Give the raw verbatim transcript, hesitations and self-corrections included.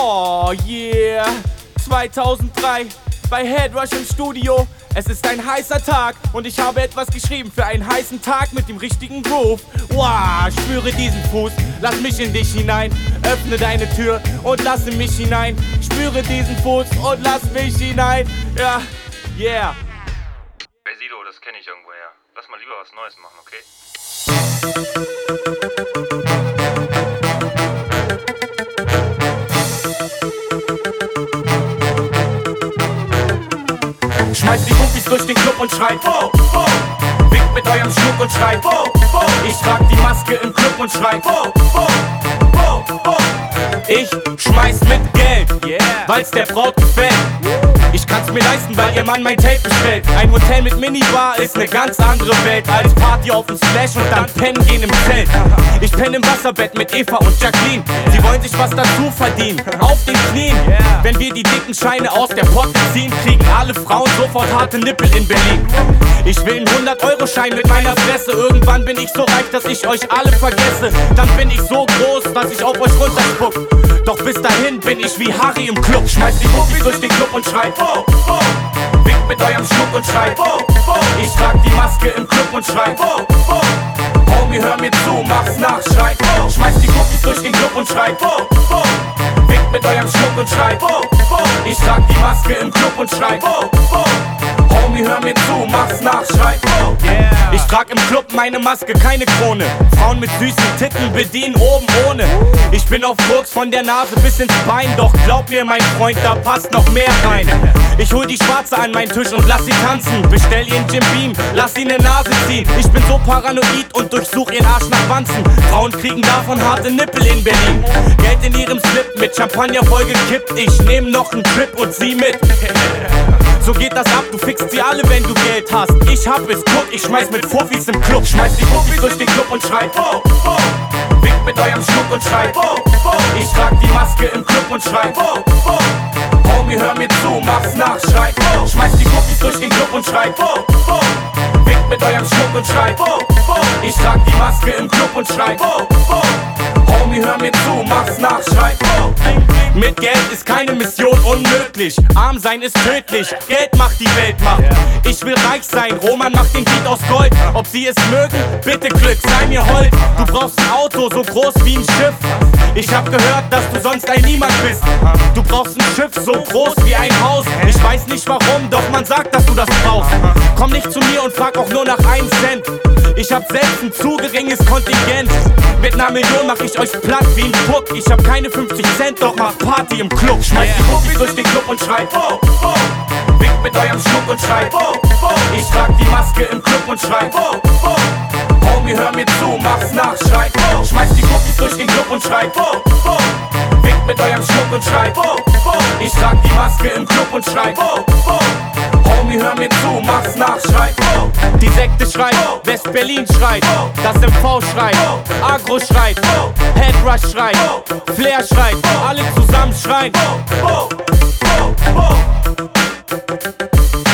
Oh yeah, zweitausenddrei bei Headrush im Studio. Es ist ein heißer Tag und ich habe etwas geschrieben für einen heißen Tag mit dem richtigen Groove. Wow, spüre diesen Fuß, lass mich in dich hinein. Öffne deine Tür und lasse mich hinein. Spüre diesen Fuß und lass mich hinein. Ja, yeah. Ey Sido, das kenne ich irgendwoher. Lass mal lieber was Neues machen, okay? Schmeißt die Muffis durch den Club und schreit oh, oh. Winkt mit eurem Schmuck und schreit oh, oh. Ich trag die Maske im Club und schreit oh, oh, oh, oh. Ich schmeiß mit Geld, yeah. Weil's der Braut gefällt. Ich kann's mir leisten, weil ihr Mann mein Tape bestellt. Ein Hotel mit Minibar ist ne ganz andere Welt als Party auf dem Splash und dann pennen gehen im Zelt. Ich penne im Wasserbett mit Eva und Jacqueline. Sie wollen sich was dazu verdienen, auf den Knien. Wenn wir die dicken Scheine aus der Potte ziehen, kriegen alle Frauen sofort harte Nippel in Berlin. Ich will einen hundert-Euro-Schein mit meiner Fresse. Irgendwann bin ich so reich, dass ich euch alle vergesse. Dann bin ich so groß, dass ich auf euch runterspuck. Doch bis dahin bin ich wie Harry im Club. Schmeiß die Muffis durch den Club und schreit oh, oh. Winkt mit eurem Schmuck und schreit oh, oh. Ich trag die Maske im Club und schreit oh, oh. Homie, hör mir zu, mach's nach, schreit oh. Schmeiß die Muffis durch den Club und schreit oh, oh. Winkt mit eurem Schmuck und schreit oh, oh. Ich trag die Maske im Club und schreit oh, oh. Homie, hör mir zu, mach's nach, schreit oh, yeah. Ich trag im Club meine Maske, keine Krone. Frauen mit süßen Titten bedienen oben ohne. Ich bin auf Koks von der Nase bis ins Bein. Doch glaub mir, mein Freund, da passt noch mehr rein. Ich hol die Schwarze an meinen Tisch und lass sie tanzen. Bestell ihren Jim Beam, lass sie ne Nase ziehen. Ich bin so paranoid und durchsuch ihren Arsch nach Wanzen. Frauen kriegen davon harte Nippel in Berlin. Geld in ihrem Slip mit Champagner vollgekippt. Ich nehm noch nen Trip und sie mit. So geht das ab, du fickst sie alle, wenn du Geld hast. Ich hab es, guck, ich schmeiß mit Fuffis im Club. Schmeiß die Fuffis durch den Club und schreit oh, oh. Winkt mit eurem Schmuck und schreit oh, oh. Ich trag die Maske im Club und schreit oh, oh. Homie, hör mir zu, mach's nach, schreit oh. Schmeiß die Fuffis durch den Club und schreit oh, oh. Winkt mit eurem Schmuck und schreit oh, oh. Ich trag die Maske im Club und schreit oh, oh. Homie, hör mir zu, mach's nach, schreit oh. Mit Geld ist keine Mission unmöglich. Arm sein ist tödlich, Geld macht die Weltmacht. Ich will reich sein, Roman macht den Beat aus Gold. Ob sie es mögen, bitte Glück, sei mir hold. Du brauchst ein Auto so groß wie ein Schiff. Ich hab gehört, dass du sonst ein Niemand bist. Du brauchst ein Schiff so groß wie ein Haus. Ich weiß nicht warum, doch man sagt, dass du das brauchst. Komm nicht zu mir und frag auch nur nach einem Cent. Ich hab selbst ein zu geringes Kontingent. Mit ner Million mach ich euch platt wie ein Puck. Ich hab keine fünfzig Cent, doch mach Party im Club. Schmeiß die Muffis durch den Club und schreit oh, oh. Winkt mit eurem Schmuck und schreit oh, oh. Ich trag die Maske im Club und schreit oh, oh. Homie, hör mir zu, mach's nach, schreit oh. Schmeiß die Muffis durch den Club und schreit oh, oh. Winkt mit eurem Schmuck und schreit oh, oh. Ich trag die Maske im Club und schreit oh, oh. Homie, hör mir zu, mach's nach, schreit oh. Die Sekte schreit, oh. West-Berlin schreit, oh. Das M V schreit, oh. Agro schreit, oh. Headrush schreit, oh. Flair schreit, oh. Alle zusammen schreien oh, oh, oh, oh.